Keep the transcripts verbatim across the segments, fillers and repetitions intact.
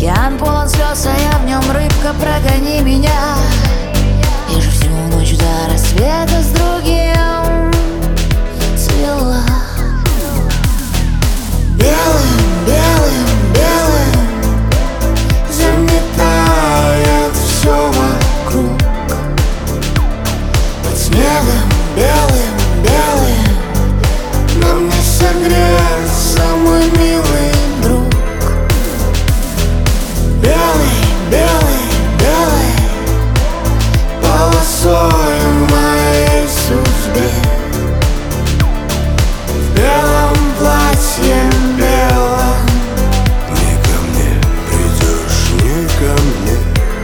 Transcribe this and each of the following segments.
Океан полон слез, а я в нем рыбка, прогони меня. Я же всю ночь до рассвета с другим цвела. Белым, белым, белым заметает все вокруг. Под снегом белым, белым нам не согреться, мой милый друг. Белый, белый, белый полосой в моей судьбе. В белом платье белом. Не ко мне придешь, не ко мне.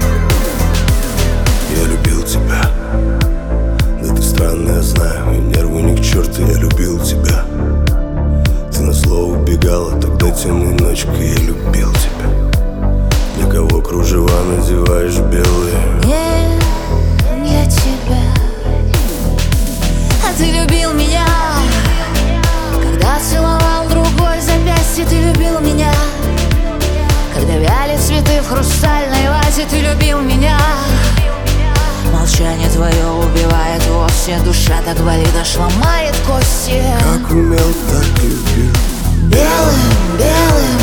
Я любил тебя. Да ты странная, я знаю, и нервы ни к черту, я любил тебя. Ты на слово убегала, тогда темной ночкой я любил тебя. Для кого кружева надеваешь белые? Нет, я тебя. А ты любил меня, когда целовал другой запястье. Ты любил меня, когда вяли цветы в хрустальной вазе. Ты любил меня. Молчание твое убивает вовсе. Душа так болит, аж ломает кости. Как умел, так любил. Белым, белым,